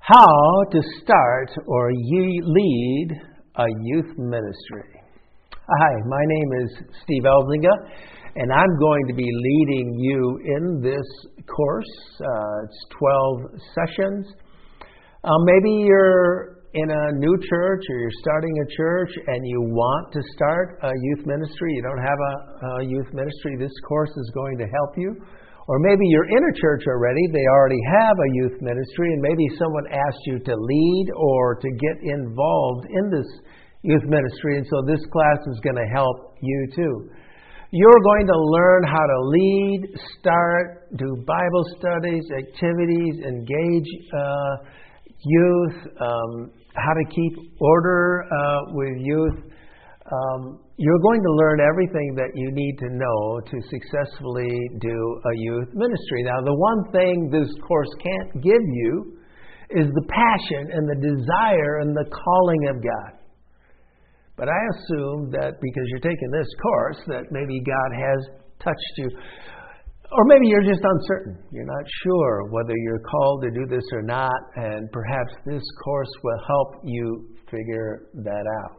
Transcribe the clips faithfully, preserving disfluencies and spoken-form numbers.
How to start or ye lead a youth ministry. Hi, my name is Steve Elzinga, and I'm going to be leading you in this course. Uh, it's twelve sessions. Uh, maybe you're in a new church or you're starting a church and you want to start a youth ministry. You don't have a, a youth ministry. This course is going to help you. Or maybe you're in a church already, they already have a youth ministry, and maybe someone asked you to lead or to get involved in this youth ministry, and so this class is going to help you too. You're going to learn how to lead, start, do Bible studies, activities, engage uh, youth, um, how to keep order uh, with youth. Um, you're going to learn everything that you need to know to successfully do a youth ministry. Now, the one thing this course can't give you is the passion and the desire and the calling of God. But I assume that because you're taking this course, that maybe God has touched you. Or maybe you're just uncertain. You're not sure whether you're called to do this or not, and perhaps this course will help you figure that out.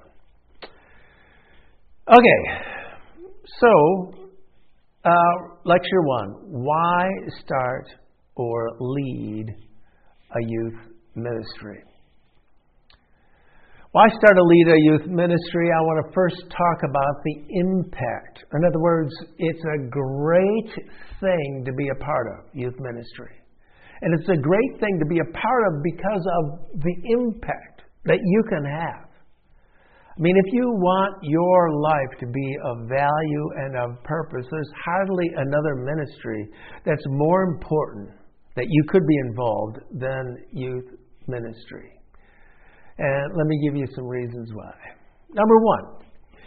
Okay, so uh, lecture one, why start or lead a youth ministry? Why start or lead a youth ministry? I want to first talk about the impact. In other words, it's a great thing to be a part of, youth ministry. And it's a great thing to be a part of because of the impact that you can have. I mean, if you want your life to be of value and of purpose, there's hardly another ministry that's more important that you could be involved than youth ministry. And let me give you some reasons why. Number one,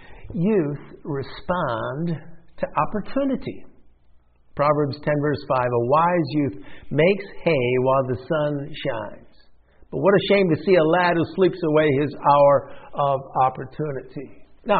youth respond to opportunity. Proverbs ten verse five, a wise youth makes hay while the sun shines. But what a shame to see a lad who sleeps away his hour of opportunity. Now,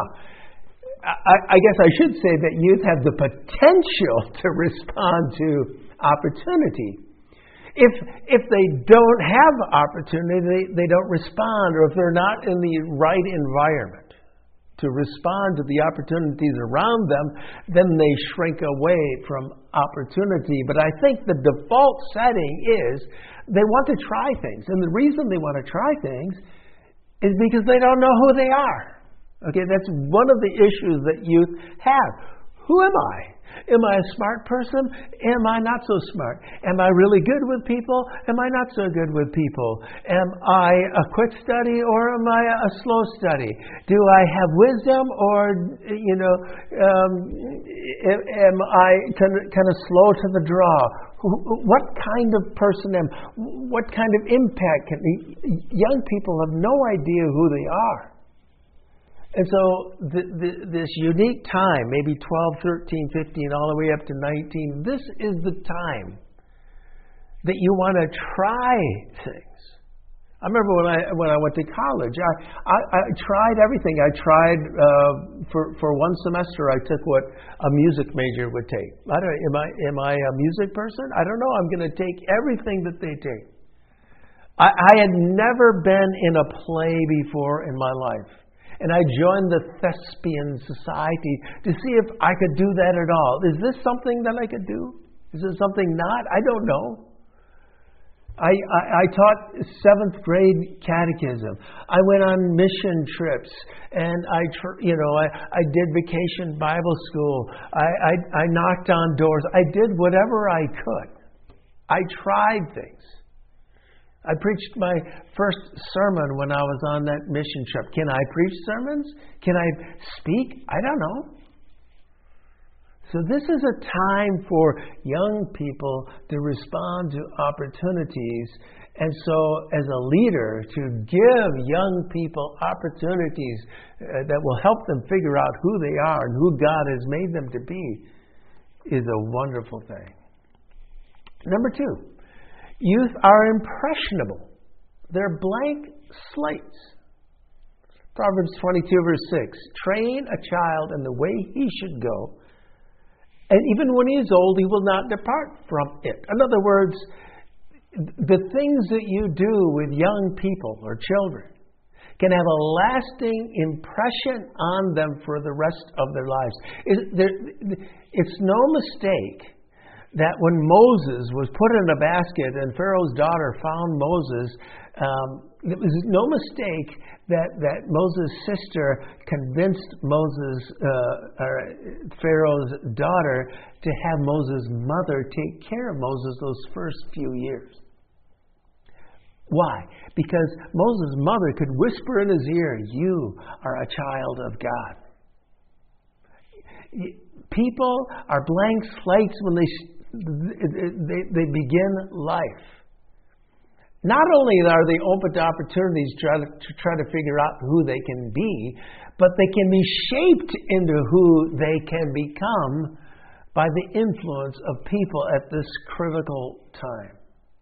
I, I guess I should say that youth have the potential to respond to opportunity. If if they don't have opportunity, they, they don't respond, or if they're not in the right environment to respond to the opportunities around them, then they shrink away from opportunity. But I think the default setting is they want to try things. And the reason they want to try things is because they don't know who they are. Okay, that's one of the issues that youth have. Who am I? Am I a smart person? Am I not so smart? Am I really good with people? Am I not so good with people? Am I a quick study or am I a slow study? Do I have wisdom or, you know, um, am I kind of, kind of slow to the draw? What kind of person am I? What kind of impact can... Young people have no idea who they are. And so the, the, this unique time, maybe twelve, thirteen, fifteen, all the way up to nineteen, this is the time that you want to try things. I remember when I when I went to college, I, I, I tried everything. I tried, uh, for, for one semester, I took what a music major would take. I don't, am I, am I a music person? I don't know. I'm going to take everything that they take. I, I had never been in a play before in my life. And I joined the Thespian Society to see if I could do that at all. Is this something that I could do? Is this something not? I don't know. I, I, I taught seventh grade catechism. I went on mission trips, and I, tr- you know, I, I did vacation Bible school. I, I, I knocked on doors. I did whatever I could. I tried things. I preached my first sermon when I was on that mission trip. Can I preach sermons? Can I speak? I don't know. So this is a time for young people to respond to opportunities. And so as a leader, to give young people opportunities uh, that will help them figure out who they are and who God has made them to be is a wonderful thing. Number two. Youth are impressionable. They're blank slates. Proverbs twenty-two verse six. Train a child in the way he should go, and even when he is old, he will not depart from it. In other words, the things that you do with young people or children can have a lasting impression on them for the rest of their lives. It, there, it's no mistake that when Moses was put in a basket and Pharaoh's daughter found Moses, um, it was no mistake that, that Moses' sister convinced Moses, uh, or Pharaoh's daughter, to have Moses' mother take care of Moses those first few years. Why? Because Moses' mother could whisper in his ear, "You are a child of God." People are blank slates when they, they, they begin life. Not only are they open to opportunities to try to, to try to figure out who they can be, but they can be shaped into who they can become by the influence of people at this critical time.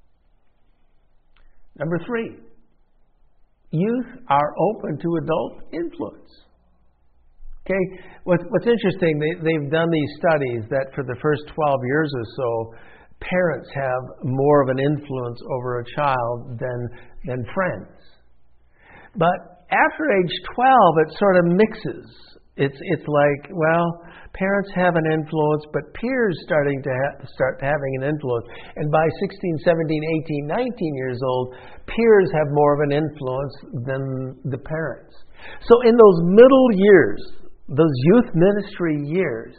Number three, youth are open to adult influence. Okay, what, what's interesting, they, they've done these studies that for the first twelve years or so, parents have more of an influence over a child than, than friends. But after age twelve, it sort of mixes. It's, it's like, well, parents have an influence, but peers starting to ha- start having an influence. And by sixteen, seventeen, eighteen, nineteen years old, peers have more of an influence than the parents. So in those middle years, those youth ministry years,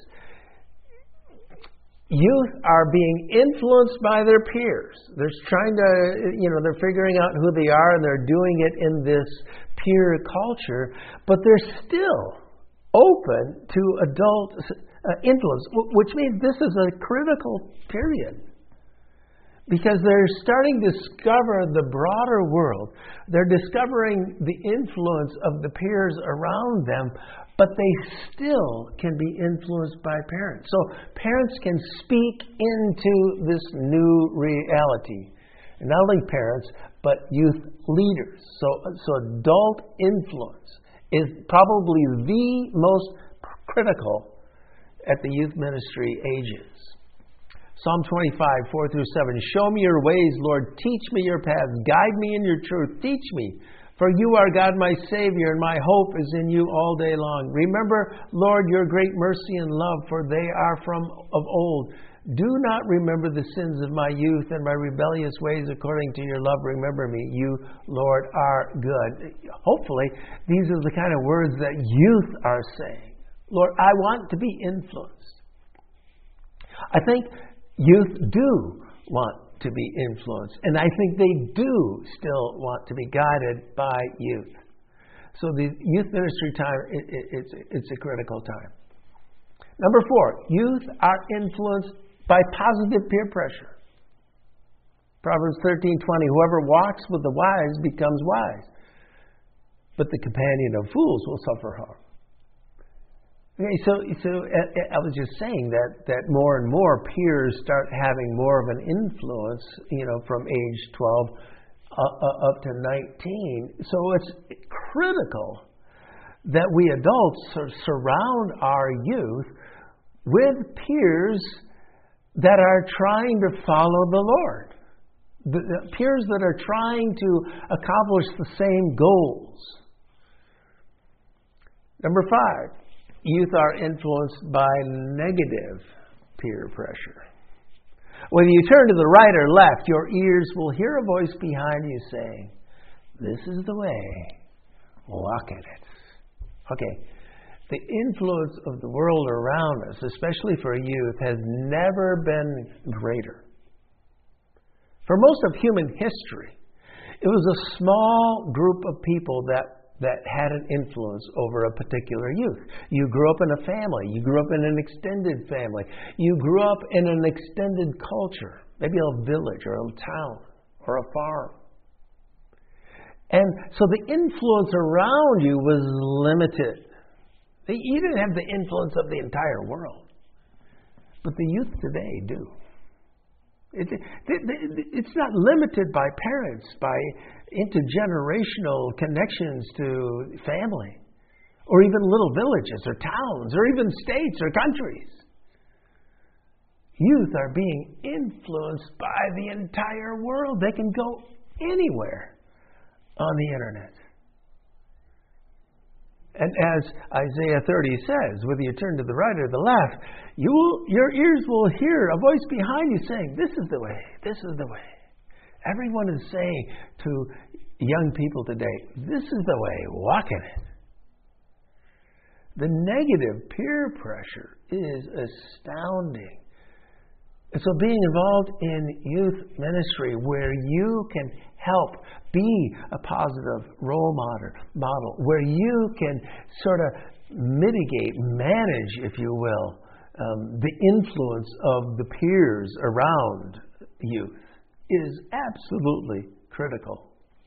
youth are being influenced by their peers. They're trying to, you know, they're figuring out who they are, and they're doing it in this peer culture, but they're still open to adult uh, influence, which means this is a critical period. Because they're starting to discover the broader world. They're discovering the influence of the peers around them, but they still can be influenced by parents. So parents can speak into this new reality. And not only parents, but youth leaders. So, so adult influence is probably the most critical at the youth ministry ages. Psalm twenty-five, four through seven. Show me your ways, Lord. Teach me your paths. Guide me in your truth. Teach me. For you are God, my Savior, and my hope is in you all day long. Remember, Lord, your great mercy and love, for they are from of old. Do not remember the sins of my youth and my rebellious ways. According to your love, remember me. You, Lord, are good. Hopefully, these are the kind of words that youth are saying. Lord, I want to be influenced. I think youth do want to be influenced, and I think they do still want to be guided by youth. So the youth ministry time, it, it, it's, it's a critical time. Number four, youth are influenced by positive peer pressure. Proverbs thirteen twenty, whoever walks with the wise becomes wise, but the companion of fools will suffer harm. Okay, so so I was just saying that, that more and more peers start having more of an influence, you know, from age twelve uh, up to nineteen. So it's critical that we adults surround our youth with peers that are trying to follow the Lord. The, the peers that are trying to accomplish the same goals. Number five. Youth are influenced by negative peer pressure. Whether you turn to the right or left, your ears will hear a voice behind you saying, "This is the way, walk in it." Okay, the influence of the world around us, especially for youth, has never been greater. For most of human history, it was a small group of people that that had an influence over a particular youth. You grew up in a family. You grew up in an extended family. You grew up in an extended culture, maybe a village or a town or a farm. And so the influence around you was limited. You didn't have the influence of the entire world. But the youth today do. It, it, it, it's not limited by parents, by intergenerational connections to family, or even little villages or towns, or even states or countries. Youth are being influenced by the entire world. They can go anywhere on the internet. And as Isaiah thirty says, whether you turn to the right or the left, you will, your ears will hear a voice behind you saying, this is the way, this is the way. Everyone is saying to young people today, this is the way, walk in it. The negative peer pressure is astounding. And so being involved in youth ministry where you can help be a positive role model, model where you can sort of mitigate, manage, if you will, um, the influence of the peers around youth is absolutely critical.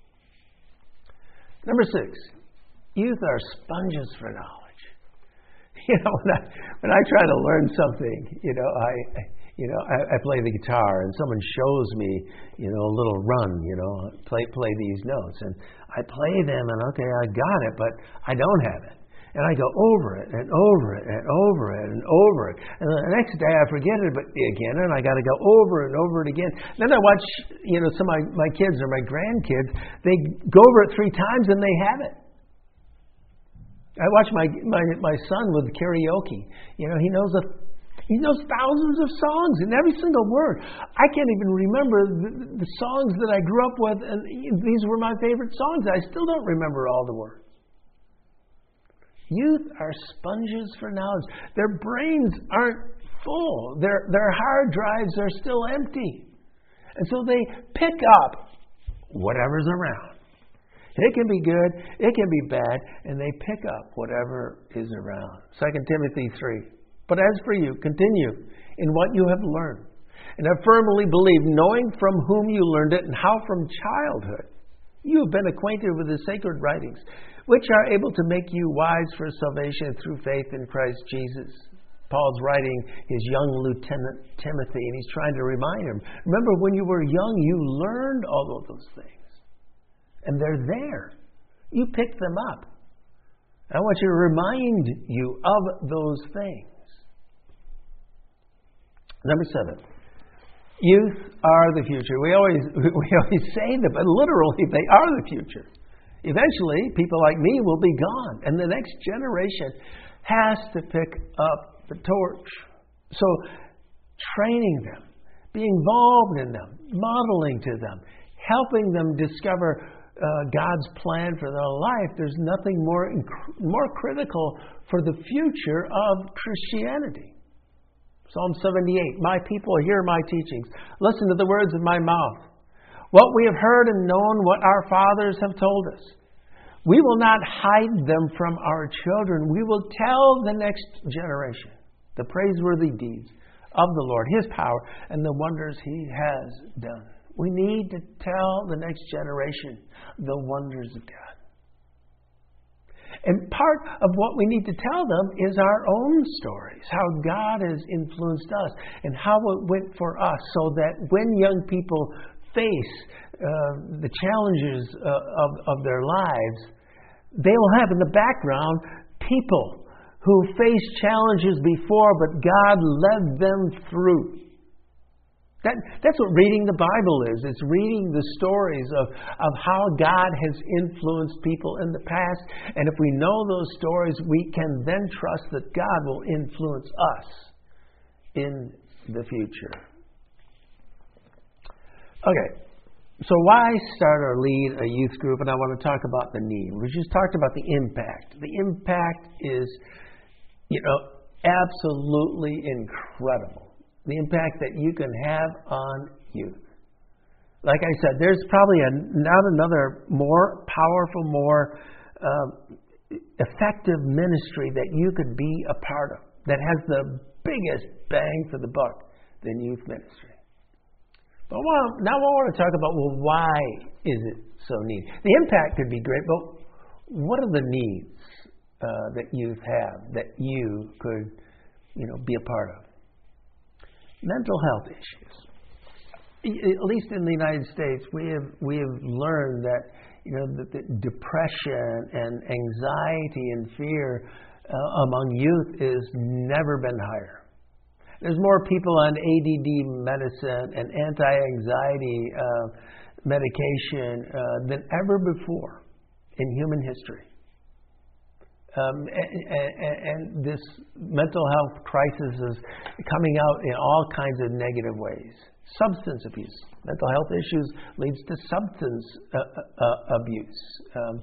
Number six, youth are sponges for knowledge. You know, when I, when I try to learn something, you know, I, you know, I, I play the guitar and someone shows me, you know, a little run, you know, play play these notes, and I play them, and okay, I got it, but I don't have it, and I go over it and over it and over it and over it, and then the next day I forget it again, and I got to go over it and over it again. Then I watch, you know, some of my, my kids or my grandkids, they go over it three times and they have it. I watch my, my my son with karaoke. You know, he knows a, he knows thousands of songs and every single word. I can't even remember the, the songs that I grew up with, and these were my favorite songs. I still don't remember all the words. Youth are sponges for knowledge. Their brains aren't full. Their their hard drives are still empty, and so they pick up whatever's around. It can be good, it can be bad, and they pick up whatever is around. Second Timothy three. But as for you, continue in what you have learned, and have firmly believed, knowing from whom you learned it, and how from childhood you have been acquainted with the sacred writings, which are able to make you wise for salvation through faith in Christ Jesus. Paul's writing his young lieutenant Timothy, and he's trying to remind him, remember when you were young, you learned all of those things. And they're there. You pick them up. I want you to remind you of those things. Number seven. Youth are the future. We always we always say that, but literally they are the future. Eventually, people like me will be gone, and the next generation has to pick up the torch. So, training them, being involved in them, modeling to them, helping them discover Uh, God's plan for their life, there's nothing more inc- more critical for the future of Christianity. Psalm seventy-eight, my people hear my teachings. Listen to the words of my mouth. What we have heard and known, what our fathers have told us. We will not hide them from our children. We will tell the next generation the praiseworthy deeds of the Lord, His power, and the wonders He has done. We need to tell the next generation the wonders of God. And part of what we need to tell them is our own stories, how God has influenced us and how it went for us, so that when young people face uh, the challenges uh, of, of their lives, they will have in the background people who faced challenges before, but God led them through. That, that's what reading the Bible is. It's reading the stories of, of how God has influenced people in the past. And if we know those stories, we can then trust that God will influence us in the future. Okay, so why start or lead a youth group? And I want to talk about the need. We just talked about the impact. The impact is, you know, absolutely incredible. The impact that you can have on youth. Like I said, there's probably a, not another more powerful, more uh, effective ministry that you could be a part of, that has the biggest bang for the buck than youth ministry. But I want, now I want to talk about, well, why is it so needed? The impact could be great, but what are the needs uh, that youth have that you could, you know, be a part of? Mental health issues. At least in the United States, we have we have learned that, you know, that, that depression and anxiety and fear uh, among youth is never been higher. There's more people on A D D medicine and anti-anxiety uh, medication uh, than ever before in human history. Um, and, and, and this mental health crisis is coming out in all kinds of negative ways. Substance abuse. Mental health issues leads to substance uh, uh, abuse. Um,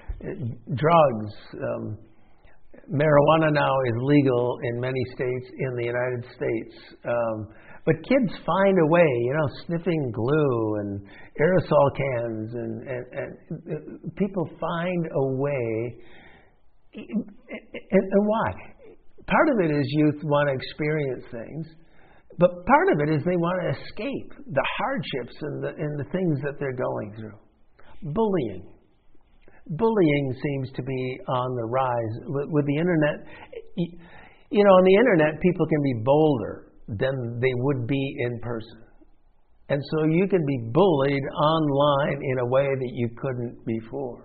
drugs. Um, marijuana now is legal in many states in the United States. Um, but kids find a way, you know, sniffing glue and aerosol cans, and, and, and people find a way. And, and why? Part of it is youth want to experience things, but part of it is they want to escape the hardships and the, and the things that they're going through. Bullying. Bullying seems to be on the rise. With, with the internet, you know, on the internet, people can be bolder than they would be in person. And so you can be bullied online in a way that you couldn't before.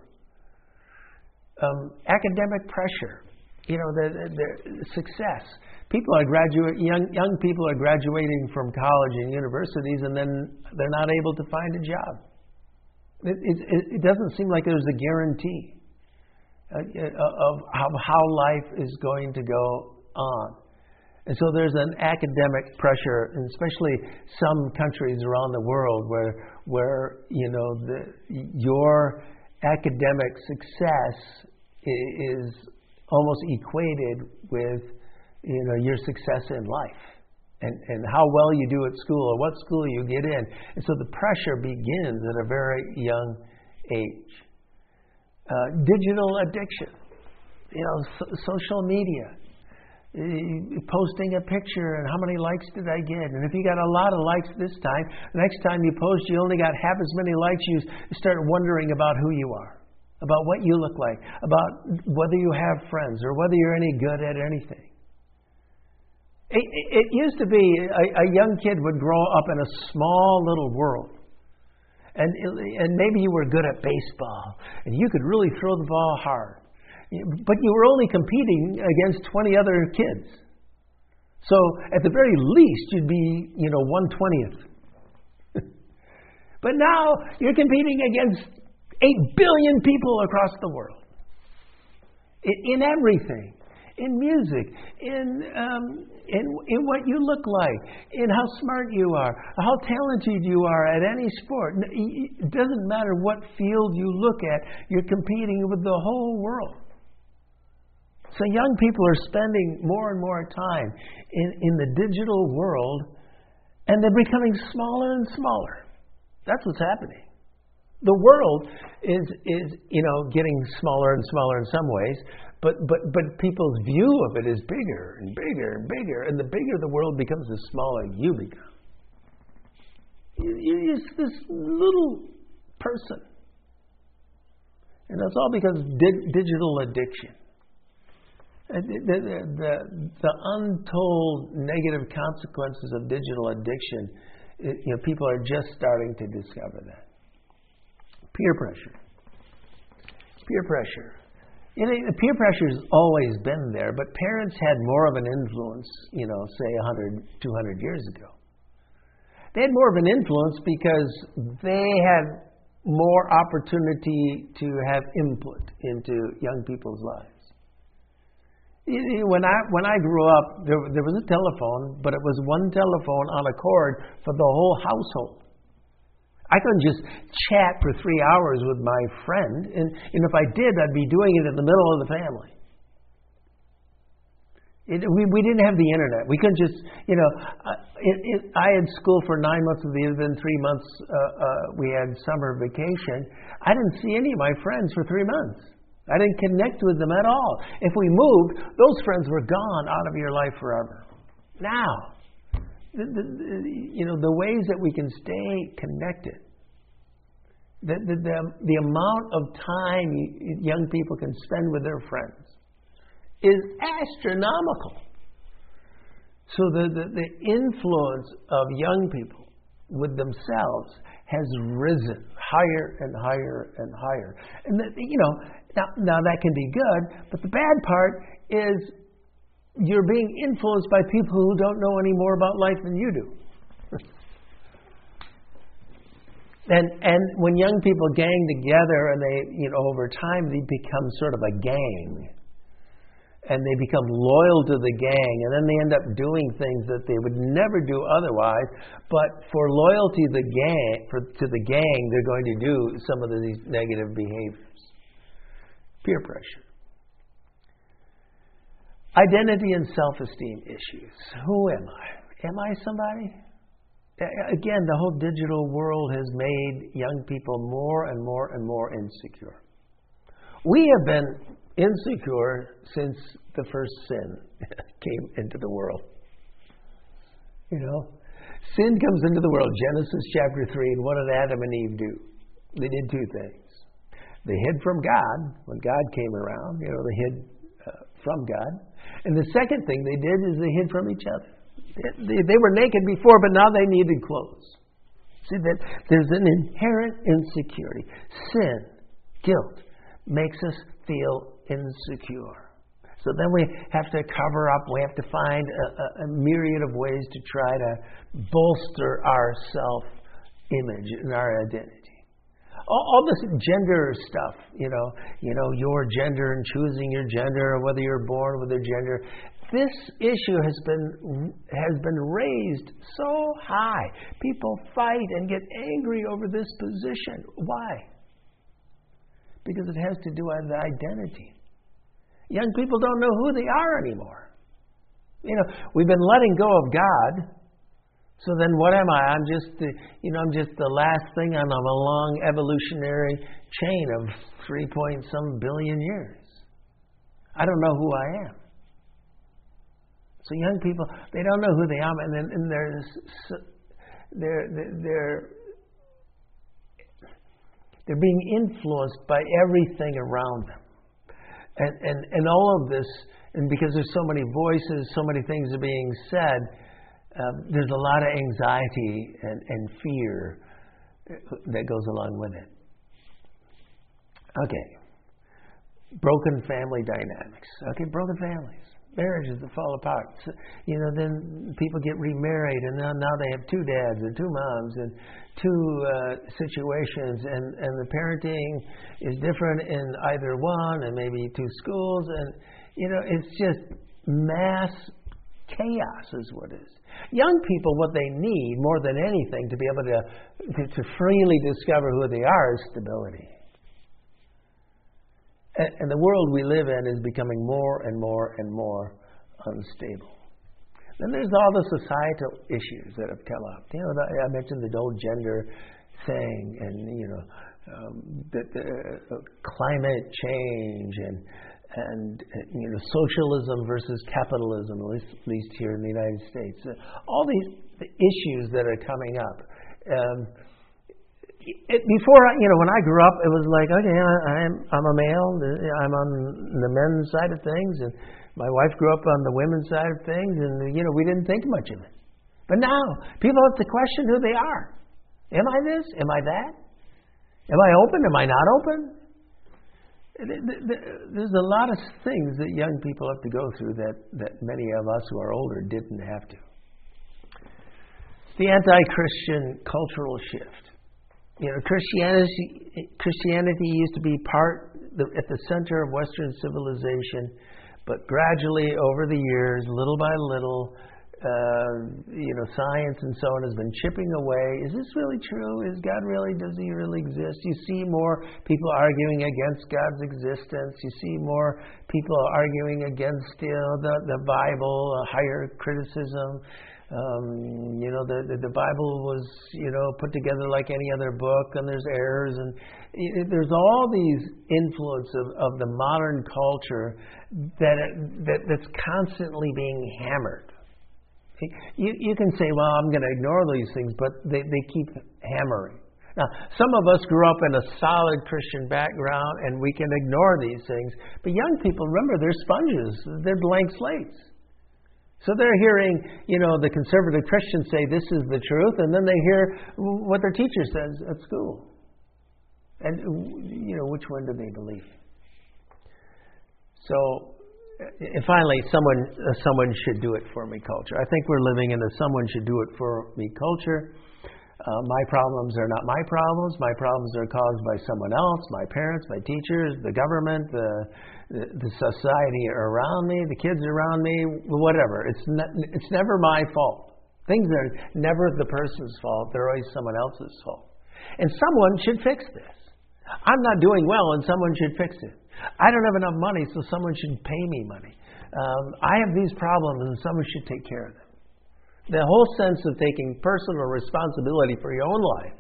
Um, academic pressure, you know, the, the, the success. People are graduate, young young people are graduating from college and universities, and then they're not able to find a job. It, it, it doesn't seem like there's a guarantee uh, of how, how life is going to go on. And so there's an academic pressure, and especially some countries around the world where, where you know, the, your academic success is almost equated with, you know, your success in life, and, and how well you do at school or what school you get in. And so the pressure begins at a very young age. Uh, digital addiction, you know, so, social media. Posting a picture and how many likes did I get? And if you got a lot of likes this time, next time you post you only got half as many likes, you start wondering about who you are, about what you look like, about whether you have friends or whether you're any good at anything. It, it used to be a, a young kid would grow up in a small little world. And, and maybe you were good at baseball and you could really throw the ball hard. But you were only competing against twenty other kids. So at the very least, you'd be, you know, one twentieth. But now you're competing against eight billion people across the world. In, in everything. In music. In, um, in, in what you look like. In how smart you are. How talented you are at any sport. It doesn't matter what field you look at. You're competing with the whole world. So young people are spending more and more time in, in the digital world, and they're becoming smaller and smaller. That's what's happening. The world is, is you know, getting smaller and smaller in some ways, but, but, but people's view of it is bigger and bigger and bigger, and the bigger the world becomes, the smaller you become. You're just this little person. And that's all because of di- digital addiction. The, the, the, the untold negative consequences of digital addiction, you know, people are just starting to discover that. Peer pressure. Peer pressure. You know, peer pressure has always been there, but parents had more of an influence, you know, say one hundred, two hundred years ago. They had more of an influence because they had more opportunity to have input into young people's lives. When I when I grew up, there, there was a telephone, but it was one telephone on a cord for the whole household. I couldn't just chat for three hours with my friend, and, and if I did, I'd be doing it in the middle of the family. It, we we didn't have the internet. We couldn't just, you know, it, it, I had school for nine months of the year, then three months uh, uh, we had summer vacation. I didn't see any of my friends for three months. I didn't connect with them at all. If we moved, those friends were gone out of your life forever. Now, the, the, the, you know, the ways that we can stay connected, the, the, the, the amount of time you, young people can spend with their friends is astronomical. So the, the, the influence of young people with themselves has risen higher and higher and higher. And, the, you know, Now, now that can be good, but the bad part is you're being influenced by people who don't know any more about life than you do. and and when young people gang together and they, you know, over time they become sort of a gang. And they become loyal to the gang, and then they end up doing things that they would never do otherwise. But for loyalty to the gang, for, to the gang, they're going to do some of these negative behaviors. Peer pressure. Identity and self-esteem issues. Who am I? Am I somebody? Again, the whole digital world has made young people more and more and more insecure. We have been insecure since the first sin came into the world. You know, sin comes into the world. Genesis chapter three, and what did Adam and Eve do? They did two things. They hid from God when God came around. You know, they hid uh, from God. And the second thing they did is they hid from each other. They, they, they were naked before, but now they needed clothes. See, that there's an inherent insecurity. Sin, guilt, makes us feel insecure. So then we have to cover up, we have to find a, a, a myriad of ways to try to bolster our self-image and our identity. All, all this gender stuff, you know, you know, your gender and choosing your gender, or whether you're born with a gender, this issue has been has been raised so high. People fight and get angry over this position. Why? Because it has to do with identity. Young people don't know who they are anymore. You know, we've been letting go of God. So then what am I? I'm just, the, you know, I'm just the last thing on a long evolutionary chain of three point some billion years. I don't know who I am. So young people, they don't know who they are, and then and they're they're they're they're being influenced by everything around them. And, and and all of this, and because there's so many voices, so many things are being said, uh, there's a lot of anxiety and, and fear that goes along with it. Okay. Broken family dynamics. Okay, broken families. Marriages that fall apart. So, you know, then people get remarried, and now, now they have two dads and two moms and two uh, situations, and, and the parenting is different in either one, and maybe two schools, and you know, it's just mass chaos is what it is. Young people, what they need more than anything to be able to to, to freely discover who they are is stability. And the world we live in is becoming more and more and more unstable. Then there's all the societal issues that have come up. You know, I mentioned the old gender thing, and you know, um, the, the uh, climate change, and and uh, you know, socialism versus capitalism, at least, at least here in the United States. Uh, all these the issues that are coming up. Um, It, before, you know, when I grew up, it was like, okay, I, I'm I'm a male, I'm on the men's side of things, and my wife grew up on the women's side of things, and, you know, we didn't think much of it. But now, people have to question who they are. Am I this? Am I that? Am I open? Am I not open? There's a lot of things that young people have to go through that, that many of us who are older didn't have to. The anti-Christian cultural shift. You know, Christianity, Christianity used to be part, the, at the center of Western civilization, but gradually over the years, little by little, uh, you know, science and so on has been chipping away. Is this really true? Is God really, does He really exist? You see more people arguing against God's existence. You see more people arguing against, you know, the, the Bible, a higher criticism. Um, you know, the, the the Bible was, you know, put together like any other book, and there's errors, and it, there's all these influence of, of the modern culture that, that that's constantly being hammered. You you can say, well, I'm going to ignore these things, but they, they keep hammering. Now, some of us grew up in a solid Christian background, and we can ignore these things. But young people, remember, they're sponges. They're blank slates. So they're hearing, you know, the conservative Christians say this is the truth, and then they hear what their teacher says at school. And, you know, which one do they believe? So and finally, someone uh, someone should do it for me culture. I think we're living in a someone should do it for me culture. Uh, my problems are not my problems. My problems are caused by someone else, my parents, my teachers, the government, the, the, the society around me, the kids around me, whatever. It's, ne- it's never my fault. Things are never the person's fault. They're always someone else's fault. And someone should fix this. I'm not doing well and someone should fix it. I don't have enough money, so someone should pay me money. Um, I have these problems and someone should take care of them. The whole sense of taking personal responsibility for your own life,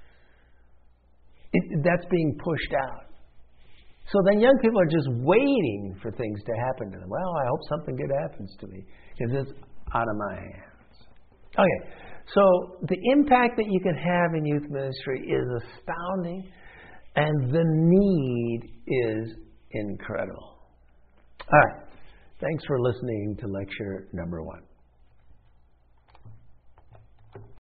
it, that's being pushed out. So then young people are just waiting for things to happen to them. Well, I hope something good happens to me because it's out of my hands. Okay, so the impact that you can have in youth ministry is astounding, and the need is incredible. All right, thanks for listening to lecture number one.